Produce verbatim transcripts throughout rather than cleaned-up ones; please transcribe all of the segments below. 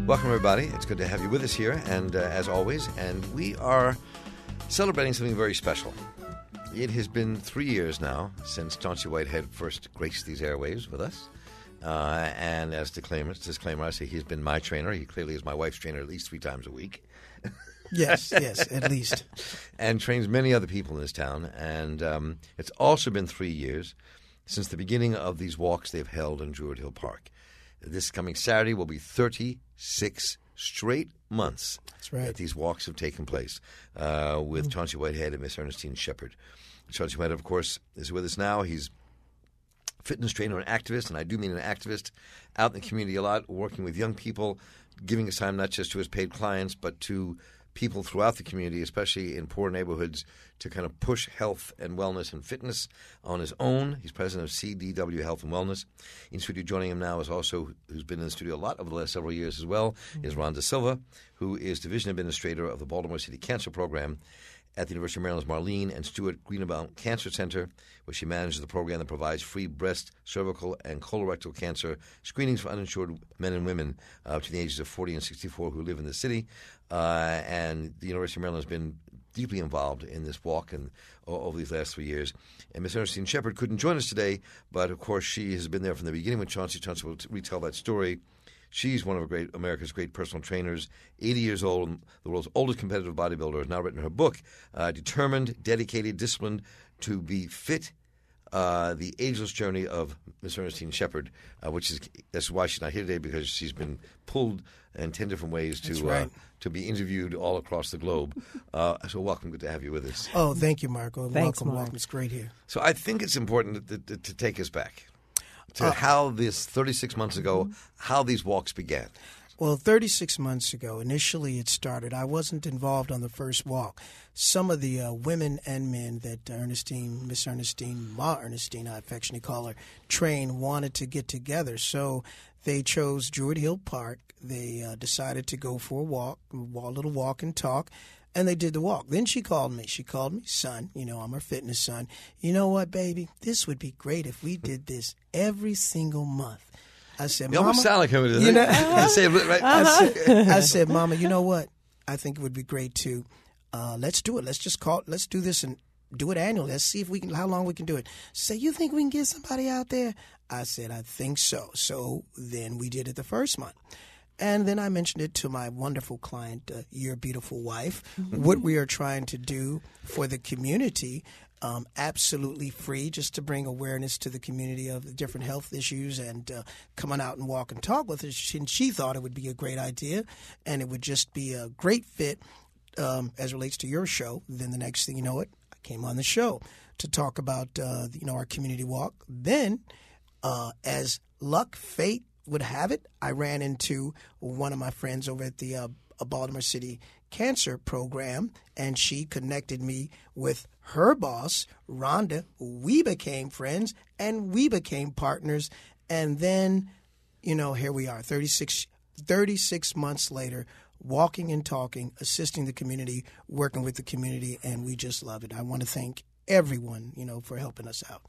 Welcome, everybody. It's good to have you with us here, and uh, as always, and we are celebrating something very special. It has been three years now since Chauncey Whitehead first graced these airwaves with us. Uh, and as disclaimer, disclaimer, I say he's been my trainer. He clearly is my wife's trainer at least three times a week. Yes, yes, at least. And trains many other people in this town. And um, it's also been three years since the beginning of these walks they've held in Druid Hill Park. This coming Saturday will be thirty-six straight months That's right. that these walks have taken place uh, with mm-hmm. Chauncey Whitehead and Miss Ernestine Shepard. Chauncey Whitehead, of course, is with us now. He's a fitness trainer and activist, and I do mean an activist, out in the community a lot, working with young people, giving his time not just to his paid clients, but to people throughout the community, especially in poor neighborhoods, to kind of push health and wellness and fitness on his own. He's president of C D W Health and Wellness. In studio joining him now is also, who's been in the studio a lot over the last several years as well, mm-hmm. is Rhonda Silva, who is division administrator of the Baltimore City Cancer Program at the University of Maryland's Marlene and Stuart Greenbaum Cancer Center, where she manages the program that provides free breast, cervical, and colorectal cancer screenings for uninsured men and women uh, between the ages of forty and sixty-four who live in the city. Uh, and the University of Maryland has been deeply involved in this walk and uh, over these last three years. And Miss Ernestine Shepard couldn't join us today, but of course she has been there from the beginning with Chauncey. Chauncey will t- retell that story. She's one of great America's great personal trainers, eighty years old, the world's oldest competitive bodybuilder, has now written her book, uh, Determined, Dedicated, Disciplined to be Fit, uh, The Ageless Journey of Miss Ernestine Shepard, uh, which is that's why she's not here today, because she's been pulled in ten different ways to right. uh, to be interviewed all across the globe. Uh, so welcome, good to have you with us. Oh, thank you, Marco. Thanks, welcome, Mark. welcome. It's great here. So I think it's important to, to, to take us back to Uh, how this thirty-six months ago, how these walks began. Well, thirty-six months ago, initially it started. I wasn't involved on the first walk. Some of the uh, women and men that Ernestine, Miss Ernestine, Ma Ernestine, I affectionately call her, trained, wanted to get together. So they chose Druid Hill Park. They uh, decided to go for a walk, a little walk and talk. And they did the walk. Then she called me. She called me, son, you know, I'm her fitness son. You know what, baby? This would be great if we did this every single month. I said, You Mama. almost sound like him. You know, I say, right? I, said, I said, Mama, you know what? I think it would be great too. Uh, let's do it. Let's just call. Let's do this and do it annually. Let's see if we can. How long we can do it. Say, you think we can get somebody out there? I said, I think so. So then we did it the first month. And then I mentioned it to my wonderful client, uh, your beautiful wife, mm-hmm. what we are trying to do for the community, um, absolutely free, just to bring awareness to the community of the different health issues and uh, coming out and walk and talk with us. And she thought it would be a great idea, and it would just be a great fit um, as it relates to your show. Then the next thing you know it, I came on the show to talk about uh, you know our community walk. Then, uh, as luck, fate would have it, I ran into one of my friends over at the uh, Baltimore City Cancer Program, and she connected me with her boss, Rhonda. We became friends, and we became partners. And then, you know, here we are, thirty-six, thirty-six months later, walking and talking, assisting the community, working with the community, and we just love it. I want to thank everyone, you know, for helping us out.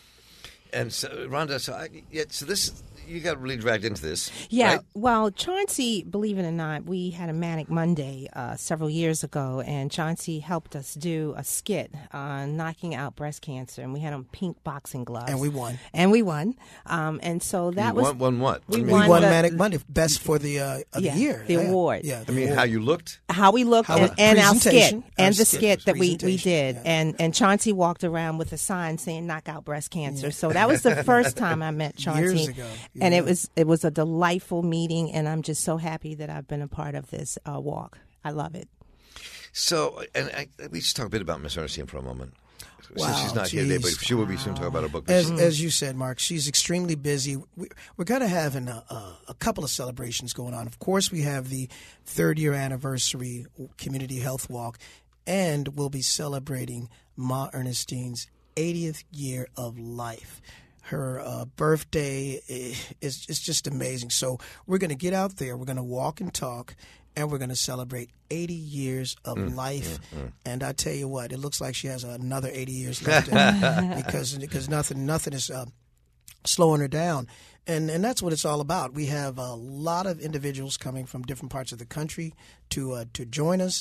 And so, Rhonda, so, I, yeah, so this, you got really dragged into this. Yeah. Right? Well, Chauncey, believe it or not, we had a Manic Monday uh, several years ago, and Chauncey helped us do a skit on knocking out breast cancer, and we had on pink boxing gloves. And we won. And we won. Um, and so that you was... Won, won what? We I mean, won, we won the, Manic Monday, best for the, uh, of yeah, the year. the yeah. award. Yeah, I mean, award. how you looked? How we looked How and, the and our skit. presentation, And our the skit, skit that we, we presentation, did. yeah. And, and Chauncey walked around with a sign saying, knock out breast cancer. Yeah. So that was the first time I met Chauncey. Years ago. Yeah. And it was it was a delightful meeting, and I'm just so happy that I've been a part of this uh, walk. I love it. So, and I, we should talk a bit about Miss Ernestine for a moment. Wow, Since she's not here today, but she will be soon talking about her book. As, as you said, Mark, she's extremely busy. We, we're going to have an, uh, a couple of celebrations going on. Of course, we have the third year anniversary Community Health Walk, and we'll be celebrating Ma Ernestine's eightieth year of life. Her uh, birthday is, is just amazing. So we're going to get out there. We're going to walk and talk, and we're going to celebrate eighty years of mm, life. Mm, mm. And I tell you what, it looks like she has another eighty years left in her because because nothing nothing is uh, slowing her down. And and that's what it's all about. We have a lot of individuals coming from different parts of the country to uh, to join us.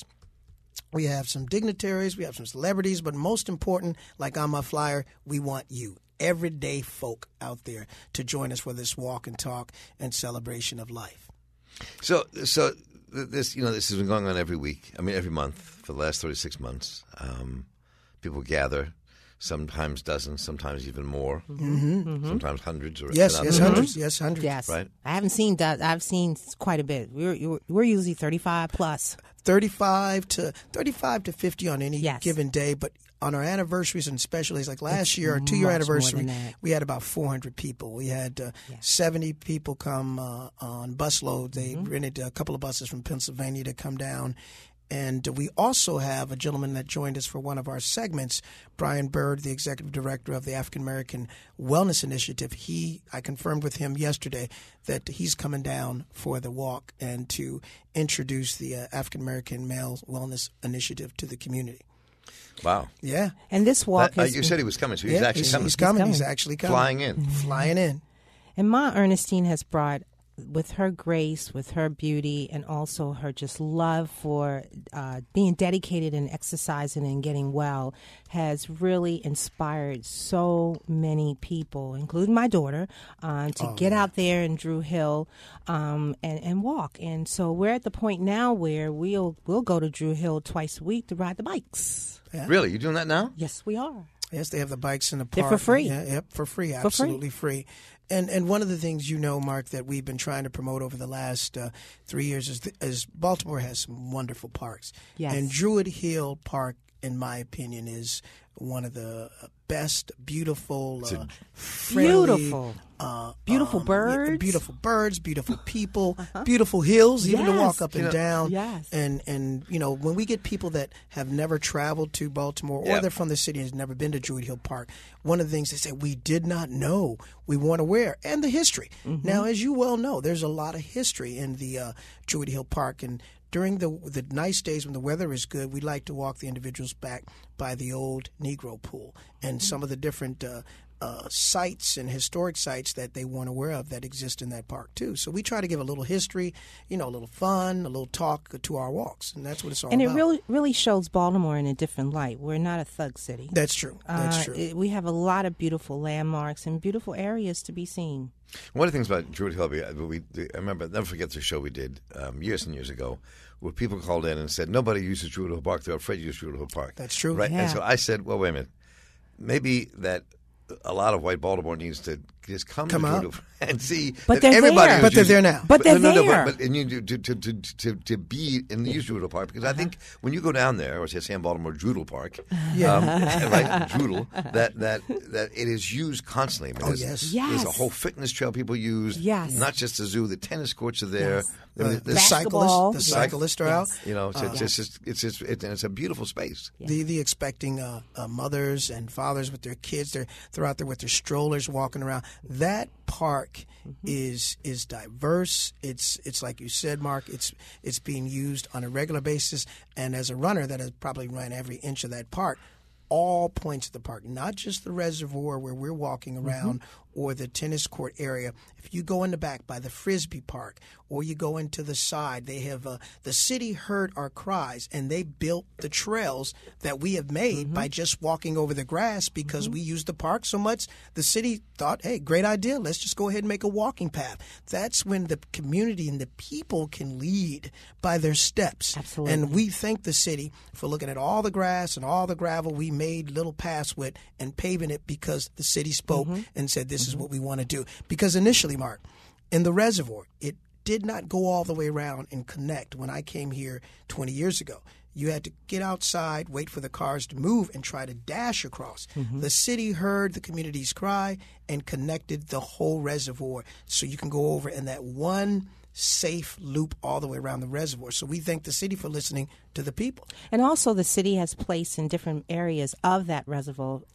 We have some dignitaries, we have some celebrities, but most important, like on my flyer, we want you, everyday folk out there, to join us for this walk and talk and celebration of life. So, so this, you know, this has been going on every week. I mean, every month for the last thirty-six months. Um, people gather, sometimes dozens, sometimes even more, Mm-hmm. Mm-hmm. sometimes hundreds. Or Yes, not yes, hundreds. hundreds, yes, hundreds. Yes. Right. I haven't seen that. I've seen quite a bit. We're we're usually thirty-five plus. thirty-five to thirty-five to fifty on any Yes. given day, but on our anniversaries and special days, like last year, our two year much more anniversary, than that. we had about four hundred people. We had uh, seventy people come uh, on bus loads. They Mm-hmm. rented a couple of buses from Pennsylvania to come down. And we also have a gentleman that joined us for one of our segments, Brian Bird, the executive director of the African American Wellness Initiative. He, I confirmed with him yesterday that he's coming down for the walk and to introduce the uh, African American Male Wellness Initiative to the community. Wow. Yeah, And this walk That- uh, is you said he was coming, so he's yeah, actually he's, coming. he's coming. He's coming. actually coming. Flying in. Flying in. And Ma Ernestine has brought, with her grace, with her beauty, and also her just love for uh, being dedicated and exercising and getting well, has really inspired so many people, including my daughter, um, to get out there in Drew Hill um, and, and walk. And so we're at the point now where we'll we'll go to Drew Hill twice a week to ride the bikes. Yeah. Really? You doing that now? Yes, we are. Yes, they have the bikes in the They're park. for free. Yeah, yep, for free, free. absolutely free. And and one of the things, you know, Mark, that we've been trying to promote over the last uh, three years is, th- is Baltimore has some wonderful parks. Yes. And Druid Hill Park, in my opinion, is one of the best, beautiful, uh, friendly, Beautiful. uh, Beautiful um, birds. beautiful birds, beautiful people, beautiful hills, even to Yes. walk up and You know- down. Yes. And and you know, when we get people that have never traveled to Baltimore or Yep. they're from the city and has never been to Druid Hill Park, one of the things they say, we did not know, we weren't aware, and the history. Now, as you well know, there's a lot of history in the uh, Druid Hill Park, and during the the nice days when the weather is good, we like to walk the individuals back by the old Negro Pool and some of the different uh, uh, sites and historic sites that they weren't aware of that exist in that park too. So we try to give a little history, you know, a little fun, a little talk to our walks, and that's what it's all And it about. really really shows Baltimore in a different light. We're not a thug city. That's true. That's Uh, true. it- we have a lot of beautiful landmarks and beautiful areas to be seen. One of the things about Druid Hill, we, we, I remember, I'll never forget the show we did um, years and years ago, where people called in and said, nobody uses Druid Hill Park, they're afraid to use Druid Hill Park. That's true. Right? Yeah. And so I said, well, wait a minute. Maybe that a lot of white Baltimore needs to just come, Come to out. Druid Hill and see But that they're everybody there. is But they're using- there now. But they're no, no, there. But, but and you do- to, to, to, to, to be in the use Druid Hill Park, because I think when you go down there, or say Sam Baltimore Drudel Park, Yeah. um, right, Drudel, that, that, that it is used constantly. I mean, Oh, there's, yes. There's a Yes. whole fitness trail people use. Yes. Not just the zoo, the tennis courts are there. Yes. I mean, Uh, the there's- Basketball. cyclists, the Yes. cyclists are out. Yes. you know, it's, Uh, it's, it's just it's just it, and it's a beautiful space. The the expecting uh, uh, mothers and fathers with their kids, they're they're out there with their strollers walking around. That park is is diverse. It's it's like you said, Mark. It's it's being used on a regular basis. And as a runner that has probably run every inch of that park, all points of the park, not just the reservoir where we're walking around or the tennis court area. If you go in the back by the Frisbee Park or you go into the side, they have uh, the city heard our cries and they built the trails that we have made by just walking over the grass because we use the park so much. The city thought, hey, great idea. Let's just go ahead and make a walking path. That's when the community and the people can lead by their steps. Absolutely. And we thank the city for looking at all the grass and all the gravel we made little paths with and paving it because the city spoke and said this is what we want to do. Because initially, Mark, in the reservoir, it did not go all the way around and connect when I came here twenty years ago. You had to get outside, wait for the cars to move, and try to dash across. The city heard the community's cry and connected the whole reservoir so you can go over in that one safe loop all the way around the reservoir. So we thank the city for listening to the people. And also, the city has placed in different areas of that reservoir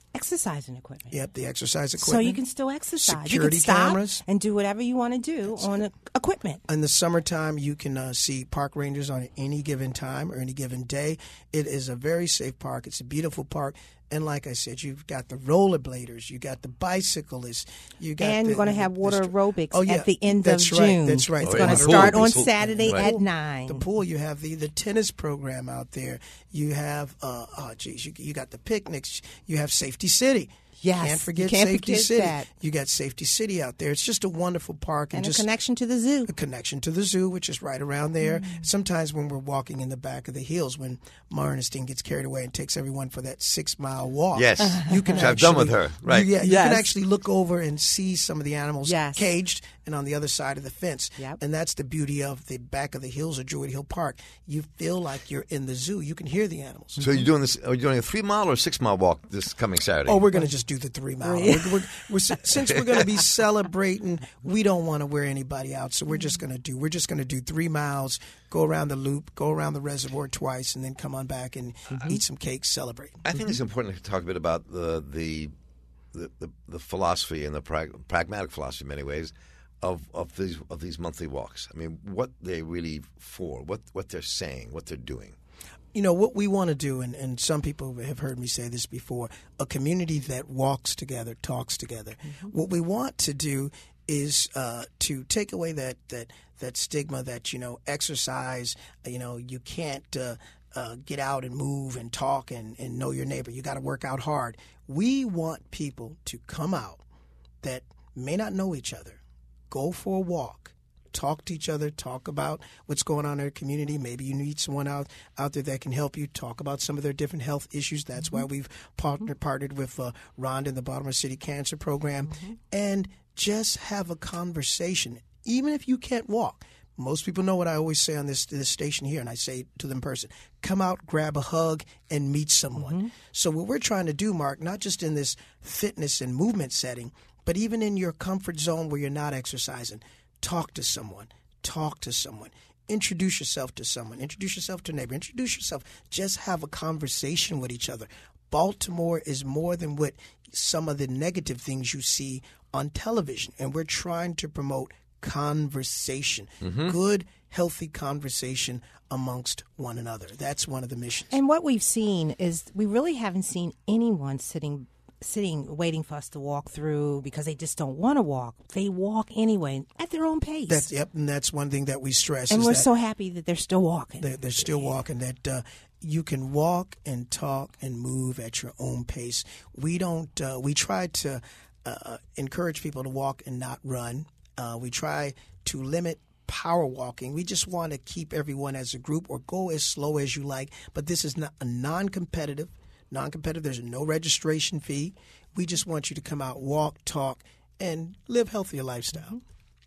exercising equipment. Yep, the exercise equipment. So you can still exercise. Security you can stop cameras. and do whatever you want to do That's on a, equipment. In the summertime, you can uh, see park rangers on any given time or any given day. It is a very safe park. It's a beautiful park. And like I said, you've got the rollerbladers, you got the bicyclists, you got and the, you're going to the, have water the, arowash oh, yeah, at the end that's of right, June. That's right. It's Oh, going yeah. to The start pool. on Pool. Saturday Right. at nine. The pool, you have the, the tennis program out there. You have, uh, oh, geez, you, you got the picnics. You have Safety City. Yes, Can't forget you can't Safety forget City. that. You got Safety City out there. It's just a wonderful park. And, and just a connection to the zoo. a connection to the zoo, which is right around there. Mm. Sometimes when we're walking in the back of the hills, when Ma Ernestine gets carried away and takes everyone for that six-mile walk. Yes. You can Which actually, I've done with her, right. You, yeah, you Yes. can actually look over and see some of the animals Yes. caged and on the other side of the fence. Yep. And that's the beauty of the back of the hills of Druid Hill Park. You feel like you're in the zoo. You can hear the animals. So you're doing this? Are you doing a three mile or six mile walk this coming Saturday? Oh, we're going to just do the three mile. We're, we're, we're, since we're going to be celebrating, we don't want to wear anybody out, so we're just going to do. We're just going to do three miles, go around the loop, go around the reservoir twice, and then come on back and eat some cake, celebrate. I think it's important to talk a bit about the the the, the, the philosophy and the prag- pragmatic philosophy, in many ways, of, of these of these monthly walks. I mean, what they're really for, what what they're saying, what they're doing. You know, what we want to do, and, and some people have heard me say this before, a community that walks together, talks together. Mm-hmm. What we want to do is uh, to take away that, that, that stigma that, you know, exercise, you know, you can't uh, uh, get out and move and talk and, and know your neighbor. You got to work out hard. We want people to come out that may not know each other, go for a walk, talk to each other, talk about what's going on in their community. Maybe you need someone out, out there that can help you talk about some of their different health issues. That's mm-hmm. why we've partnered, partnered with uh, Rhonda and the Baltimore City Cancer Program. Mm-hmm. And just have a conversation, even if you can't walk. Most people know what I always say on this, this station here, and I say to them in person, come out, grab a hug, and meet someone. Mm-hmm. So what we're trying to do, Mark, not just in this fitness and movement setting, but even in your comfort zone where you're not exercising, talk to someone. Talk to someone. Introduce yourself to someone. Introduce yourself to a neighbor. Introduce yourself. Just have a conversation with each other. Baltimore is more than what some of the negative things you see on television, and we're trying to promote conversation, mm-hmm. good, healthy conversation amongst one another. That's one of the missions. And what we've seen is we really haven't seen anyone sitting sitting waiting for us to walk through because they just don't want to walk. They walk anyway at their own pace. That's, yep, and that's one thing that we stress. And is we're that so happy that they're still walking. They're, they're still walking, that uh, you can walk and talk and move at your own pace. We don't, uh, we try to uh, encourage people to walk and not run. Uh, we try to limit power walking. We just want to keep everyone as a group or go as slow as you like. But this is not a non-competitive. Non-competitive. There's no registration fee. We just want you to come out, walk, talk, and live healthier lifestyle.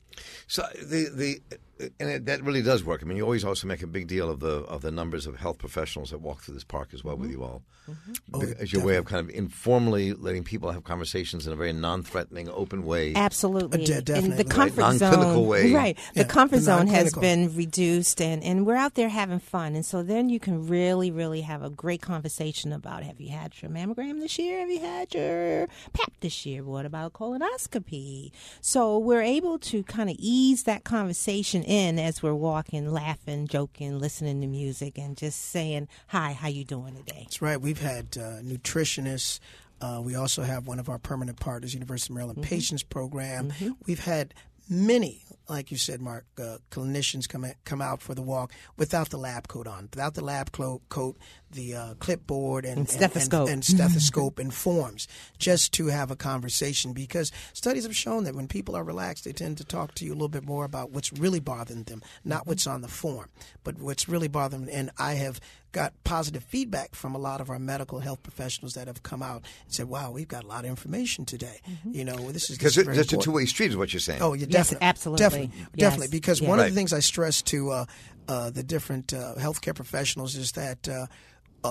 So the the and it, that really does work. I mean, you always also make a big deal of the of the numbers of health professionals that walk through this park as well mm-hmm. with you all, mm-hmm. oh, as your definitely. way of kind of informally letting people have conversations in a very non-threatening, open way. Absolutely, Uh, de- definitely. in the comfort Right. zone, Non-clinical way. right? Yeah, the comfort the zone has non-clinical. been reduced, and, and we're out there having fun, and so then you can really, really have a great conversation about: have you had your mammogram this year? Have you had your P A P this year? What about colonoscopy? So we're able to kind of ease that conversation in as we're walking, laughing, joking, listening to music, and just saying, hi, how you doing today? That's right. We've had uh, nutritionists. Uh, we also have one of our permanent partners, University of Maryland mm-hmm. Patients Program. Mm-hmm. We've had many, like you said, Mark, uh, clinicians come at, come out for the walk without the lab coat on, without the lab clo- coat, the uh, clipboard and, and stethoscope, and, and, stethoscope and forms, just to have a conversation. Because studies have shown that when people are relaxed, they tend to talk to you a little bit more about what's really bothering them, not what's on the form, but what's really bothering them. And I have got positive feedback from a lot of our medical health professionals that have come out and said, wow, we've got a lot of information today. Mm-hmm. You know, this is because this is very it's a important. two-way street is what you're saying. Oh, yeah, Yes, definitely. absolutely. Definitely, Yes. definitely. Because Yes. one Right. of the things I stress to uh, uh, the different uh, healthcare professionals is that uh, uh,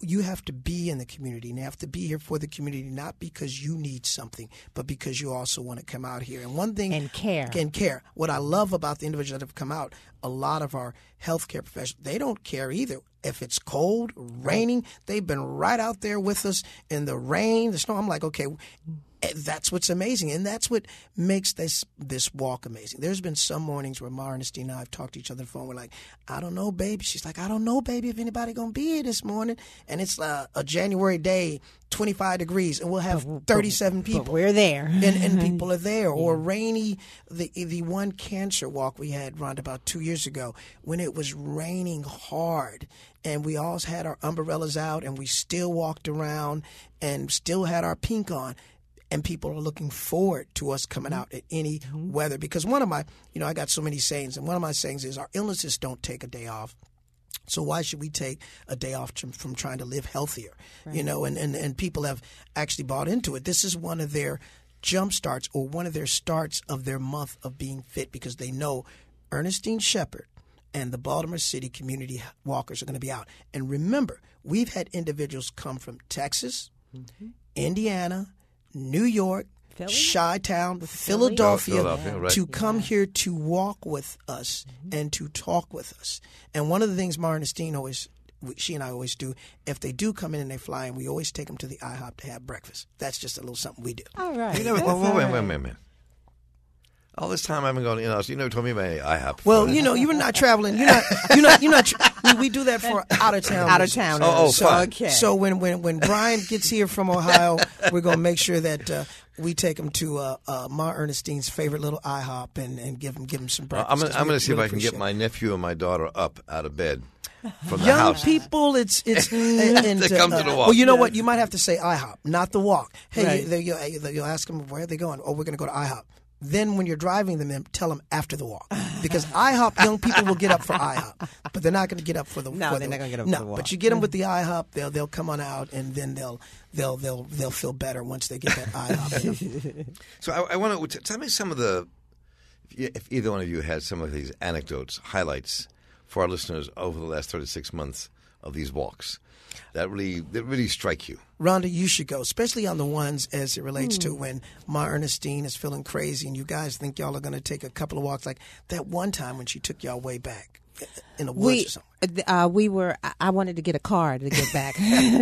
you have to be in the community and you have to be here for the community, not because you need something, but because you also want to come out here. And one thing... And care. And care. What I love about the individuals that have come out, a lot of our healthcare professionals, they don't care either. If it's cold, raining, they've been right out there with us in the rain, the snow. I'm like, okay, that's what's amazing. And that's what makes this this walk amazing. There's been some mornings where Ma Ernestine and I have talked to each other on the phone. We're like, I don't know, baby. She's like, I don't know, baby, if anybody going to be here this morning. And it's uh, a January day, twenty-five degrees, and we'll have But- thirty-seven but- people. but we're there. and, and people are there. Or rainy, the the one cancer walk we had, Rhonda, about two years ago, when it was raining hard, and we all had our umbrellas out, and we still walked around, and still had our pink on. And people are looking forward to us coming out at any mm-hmm. weather. Because one of my, you know, I got so many sayings, and one of my sayings is our illnesses don't take a day off. So why should we take a day off from, from trying to live healthier? Right. You know, and, and, and people have actually bought into it. This is one of their jump starts, or one of their starts of their month of being fit, because they know Ernestine Shepherd and the Baltimore City Community Walkers are going to be out. And remember, we've had individuals come from Texas, mm-hmm. Indiana, New York, Philly? Chi-Town, Philadelphia, Philadelphia right. to come Yeah. here to walk with us mm-hmm. and to talk with us. And one of the things Ma Ernestine always, she and I always do, if they do come in and they fly in, we always take them to the IHOP to have breakfast. That's just a little something we do. All right. You never, That's wait, wait, all wait, right. wait, wait, wait. All this time I've been going, you know, so you never told me about IHOP. Well, you know, you were not traveling. You're not. You're not. You're not. Tra- we, we do that for out of town. Out of town. Oh, oh, so, fine. Okay. So when, when when Brian gets here from Ohio, we're gonna make sure that uh, we take him to uh, uh, Ma Ernestine's favorite little IHOP and, and give him give him some breakfast. I'm gonna, 'cause I'm we going to see if really I can get appreciate my nephew and my daughter up out of bed from the Young house. people, it's it's and, and, They come to the walk. Well, you know what? You might have to say IHOP, not the walk. Hey, Right. you, they, you, you'll ask them where are they going. Oh, we're going to go to IHOP. Then when you're driving them in, tell them after the walk, because IHOP, young people will get up for IHOP, but they're not going to get up for the. No, for they're the, not gonna get up no, for the walk. but you get them with the IHOP, they'll they'll come on out, and then they'll they'll they'll they'll feel better once they get that IHOP. So I, I want to tell me some of the, if either one of you had some of these anecdotes, highlights for our listeners over the last thirty-six months of these walks that really that really strike you. Rhonda, you should go, especially on the ones as it relates to when Ma Ernestine is feeling crazy and you guys think y'all are going to take a couple of walks, like that one time when she took y'all way back in the woods We or something. uh, we were. I- I wanted to get a car to get back.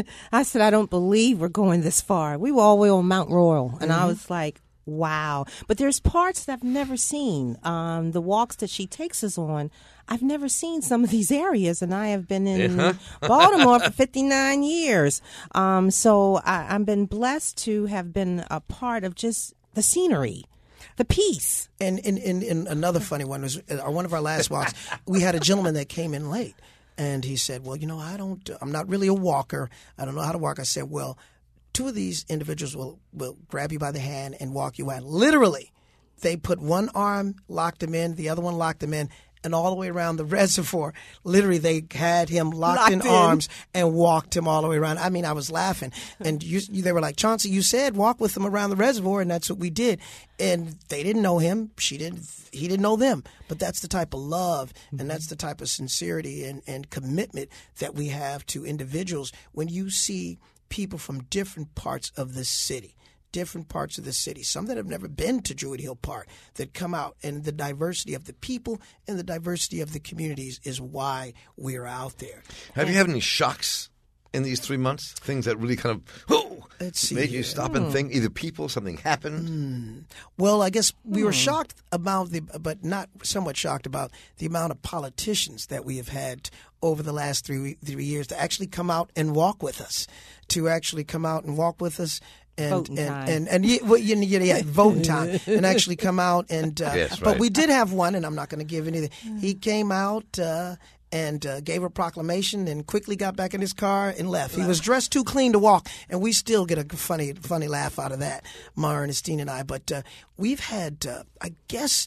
I said, I don't believe we're going this far. We were all the way on Mount Royal, and I was like, wow. But there's parts that I've never seen. Um, the walks that she takes us on, I've never seen some of these areas, and I have been in Yeah. Baltimore for fifty-nine years. Um, so I, I've been blessed to have been a part of just the scenery, the peace. And, and, and, and another funny one was uh, one of our last walks, we had a gentleman that came in late, and he said, well, you know, I don't, I'm not really a walker. I don't know how to walk. I said, well, two of these individuals will, will grab you by the hand and walk you out. Literally, they put one arm, locked him in, the other one locked him in, and all the way around the reservoir, literally they had him locked, Locked in, in. arms and walked him all the way around. I mean, I was laughing. And you, you, they were like, Chauncey, you said walk with them around the reservoir, and that's what we did. And they didn't know him. She didn't. He didn't know them. But that's the type of love, and that's the type of sincerity and, and commitment that we have to individuals when you see people from different parts of the city, different parts of the city, some that have never been to Druid Hill Park, that come out, and the diversity of the people and the diversity of the communities is why we're out there. Have you had any shocks in these three months? Things that really kind of oh, Let's see made here. you stop and think? Either people, something happened. Well, I guess we were shocked about the, but not somewhat shocked about the amount of politicians that we have had over the last three three years to actually come out and walk with us, to actually come out and walk with us. And, Voting and, time. and and yeah, well, yeah, yeah, yeah, voting time, and actually come out and. Uh, Yes, But right. we did have one, and I'm not going to give anything. He came out uh, and uh, gave a proclamation, and quickly got back in his car and left. He was dressed too clean to walk, and we still get a funny, funny laugh out of that, Ma Ernestine and I. But uh, we've had, uh, I guess,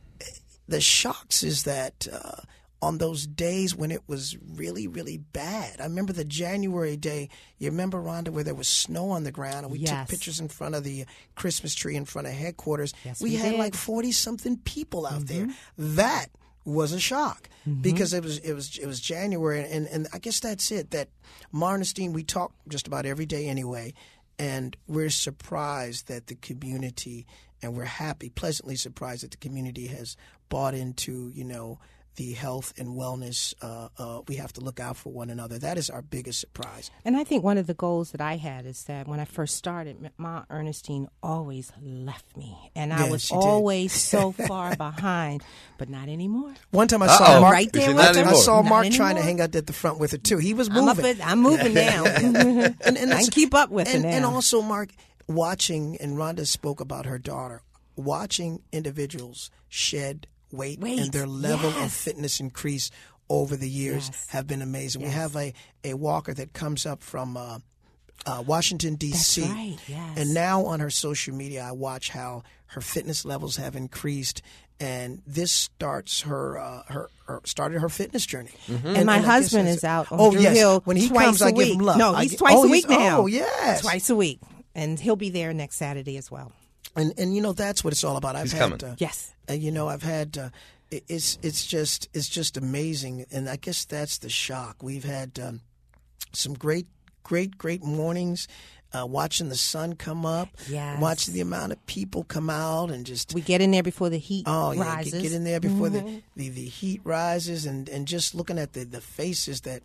the shocks is that. Uh, on those days when it was really, really bad. I remember the January day, you remember, Rhonda, where there was snow on the ground, and we Yes. took pictures in front of the Christmas tree in front of headquarters. Yes, we, we had did. like forty-something people out there. That was a shock mm-hmm. because it was it was it was January, and, and I guess that's it. That Ma Ernestine, we talk just about every day anyway, and we're surprised that the community, and we're happy, pleasantly surprised that the community has bought into, you know, the health and wellness. Uh, uh, we have to look out for one another. That is our biggest surprise. And I think one of the goals that I had is that when I first started, Ma Ernestine always left me. And I Yeah, was she did. always so far behind, but not anymore. One time I Uh-oh. saw Mark. Right there Is it with not her. I anymore? saw Not Mark trying to anymore. hang out at the front with her too. He was I'm, moving. up with, I'm moving now. and, and I that's- can keep up with and, it now. and also, Mark, watching, and Rhonda spoke about her daughter, watching individuals shed weight, Weight, and their level of yes. fitness increase over the years Yes. have been amazing. We Yes. have a, a walker that comes up from uh, uh, Washington, D C That's right, yes. And now on her social media, I watch how her fitness levels have increased. And this starts her, uh, her, her started her fitness journey. Mm-hmm. And my I guess husband that's is it. out on Oh Drew yes, Hill when he twice comes, a I give week. him love. No, I he's gi- twice oh, a week he's- now. Oh yes, Twice a week. And he'll be there next Saturday as well. And and you know that's what it's all about. I've He's had, coming. Uh, Yes. uh, you know I've had. Uh, it- it's it's just it's just amazing, and I guess that's the shock. We've had um, some great great great mornings. Uh, watching the sun come up, Yes. watching the amount of people come out, and just We get in there before the heat oh yeah, rises. get, get in there before Mm-hmm. the, the, the heat rises, and, and just looking at the, the faces that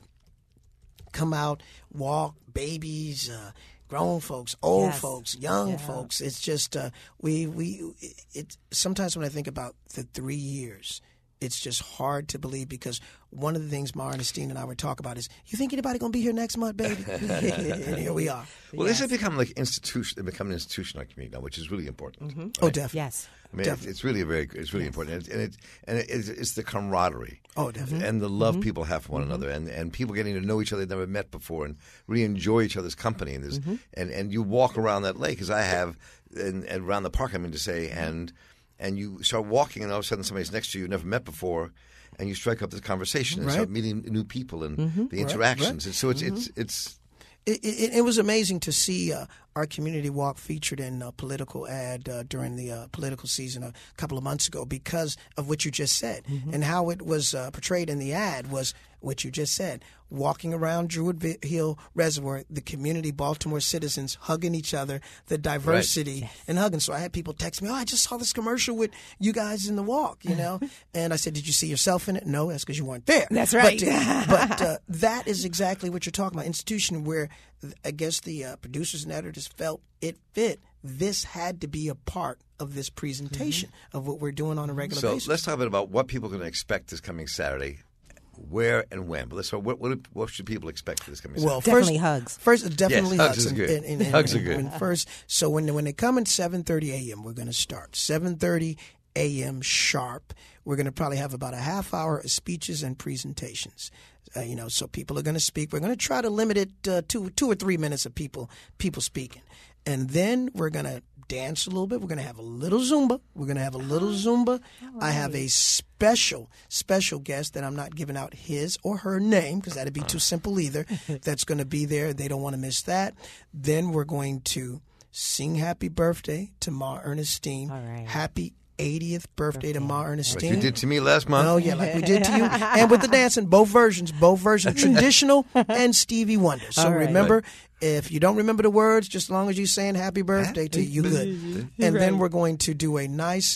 come out, walk, babies, uh, grown folks, old Yes. folks, young Yeah. folks. It's just uh, we we it. Sometimes when I think about the three years, it's just hard to believe, because one of the things Ma Ernestine and I were talking about is, you think anybody gonna be here next month, baby? And here we are. Well, this has become like institution, become an institution in our community now, which is really important. Mm-hmm. Oh, right? definitely. Yes. I mean, it's, it's really a very, it's really important, and it, and it, it's, it's the camaraderie. Oh, definitely. And the love people have for one another, and, and people getting to know each other they've never met before, and really enjoy each other's company. And there's, and, and you walk around that lake, as I have, and, and around the park, I mean to say, and and you start walking, and all of a sudden somebody's next to you you've never met before, and you strike up this conversation and Right. start meeting new people and Mm-hmm. the interactions. And so it's it's it's. It, it, it was amazing to see uh, our community walk featured in a political ad uh, during the uh, political season a couple of months ago, because of what you just said. Mm-hmm. And how it was uh, portrayed in the ad was what you just said. Walking around Druid Vi- Hill Reservoir, the community, Baltimore citizens hugging each other, the diversity and hugging. So I had people text me, oh, I just saw this commercial with you guys in the walk, you know? And I said, did you see yourself in it? No, that's because you weren't there. That's right. But, uh, but uh, that is exactly what you're talking about. Institution where I guess the uh, producers and editors felt it fit. This had to be a part of this presentation of what we're doing on a regular So basis. let's talk a bit about what people can expect this coming Saturday, where and when. But let's start. What, what, what should people expect for this coming Well, Saturday? Definitely first, hugs. First, uh, definitely Yes, hugs. hugs is And- good. and- and- and- Hugs are and- good. and first, so when when they come at seven thirty a.m., we're going to start seven thirty a.m. sharp. We're going to probably have about a half hour of speeches and presentations. Uh, you know, so people are going to speak. We're going to try to limit it uh, to two or three minutes of people people speaking, and then we're going to dance a little bit. We're going to have a little Zumba. We're going to have a little Zumba. I have a special, special guest that I'm not giving out his or her name because that'd be too simple either. That's going to be there. They don't want to miss that. Then we're going to sing happy birthday to Ma Ernestine. All right. Happy eightieth birthday to Ma Like Ernestine. you did to me last month. Oh yeah, like we did to you, and with the dancing, both versions, both versions, traditional and Stevie Wonder. So All right. remember, if you don't remember the words, just as long as you're saying "Happy Birthday" to you, you good. And then we're going to do a nice,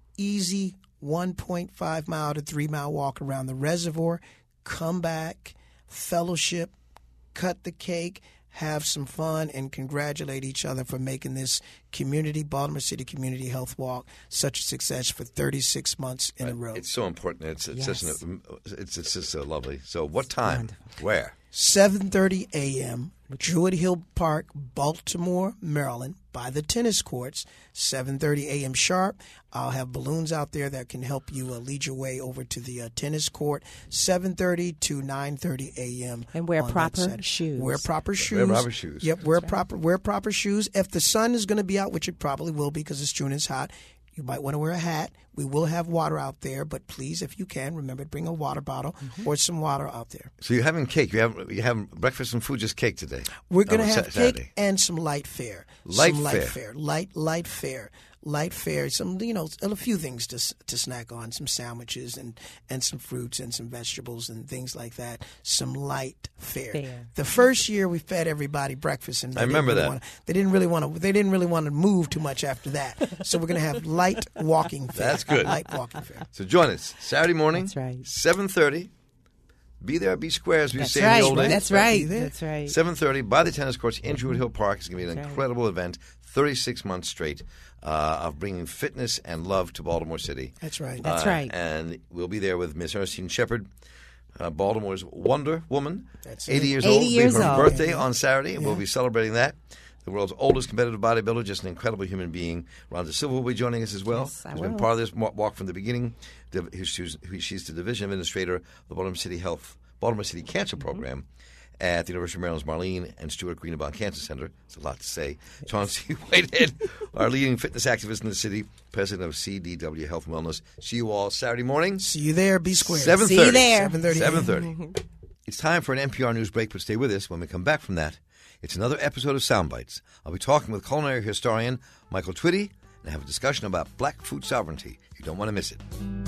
easy one point five mile to three mile walk around the reservoir. Come back, fellowship, cut the cake. Have some fun and congratulate each other for making this community, Baltimore City Community Health Walk, such a success for thirty-six months in a row. It's so important. It's it's Yes. just an, it's it's just so lovely. So what time? Where? seven thirty a.m., Druid Hill Park, Baltimore, Maryland, by the tennis courts, seven thirty a.m. sharp. I'll have balloons out there that can help you uh, lead your way over to the uh, tennis court, seven thirty to nine thirty a.m. And wear on that proper Saturday. shoes. Wear proper shoes. proper shoes. Yep, wear proper wear proper shoes. If the sun is going to be out, which it probably will be because it's June and it's hot, you might want to wear a hat. We will have water out there, but please, if you can, remember to bring a water bottle Mm-hmm. or some water out there. So you're having cake. You have you have breakfast and food, just cake today. We're going to Oh, have Sa- cake Saturday. and some light fare. Light some light fare. fare. Light, light fare. light fare, some you know a few things to to snack on, some sandwiches and, and some fruits and some vegetables and things like that. Some light fare. Fare. The first year we fed everybody breakfast, and they I remember didn't really that. wanna, they didn't really want to. They didn't really want to move too much after that. So we're going to have light walking fare. That's good. Light walking fare. So join us Saturday morning, That's right. seven thirty. Be there, be square, as we That's say in right. the old days. That's Be right. there. That's right. seven thirty by the tennis courts in Druid Hill Park. It's going to be an That's right. incredible event, thirty-six months straight uh, of bringing fitness and love to Baltimore City. That's right. That's Uh, right. And we'll be there with Miss Ernestine Shepherd, uh, Baltimore's Wonder Woman, That's it. eighty years eighty old. years It'll be her old. birthday on Saturday, and we'll be celebrating that. The world's oldest competitive bodybuilder, just an incredible human being. Rhonda Silva will be joining us as well. Yes, I She's been will. part of this wa- walk from the beginning. Div- She's, she's the division administrator of the Baltimore City Health, Baltimore City Cancer Mm-hmm. Program at the University of Maryland's Marlene and Stuart Greenabout Cancer Center. It's a lot to say. Chauncey Whitehead, our leading fitness activist in the city, president of C D W Health and Wellness. See you all Saturday morning. See you there. Be square. seven thirty. See you there. seven thirty. seven thirty. It's time for an N P R News break, but stay with us. When we come back from that, it's another episode of Soundbites. I'll be talking with culinary historian Michael Twitty and have a discussion about black food sovereignty. You don't want to miss it.